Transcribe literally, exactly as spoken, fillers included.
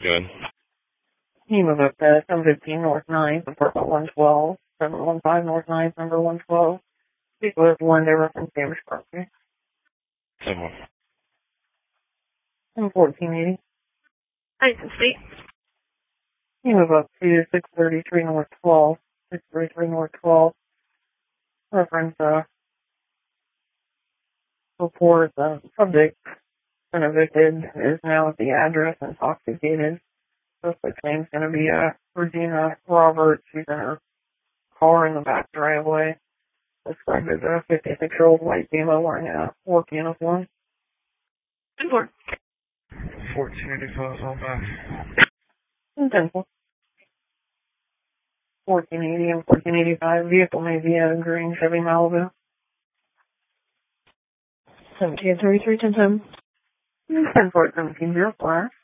Good. Can you move up to seven fifteen North ninth, apartment one twelve, seven one five North ninth, number one twelve. Speak with Linda reference Davis property. seven one. And fourteen eighty. I can speak. Can you move up to six thirty-three North twelve, six thirty-three North twelve. Reference, uh, report, the subject been evicted, is now at the address intoxicated. Suspect name's gonna be, uh, Regina Roberts. She's in her car in the back driveway. Described as a fifty-six-year-old white female wearing a work uniform. ten four. fourteen eighty-five on back. ten four. fourteen eighty and fourteen eighty-five. Vehicle may be a green Chevy Malibu. seventeen thirty-three, ten seven. ten four, seventeen zero four.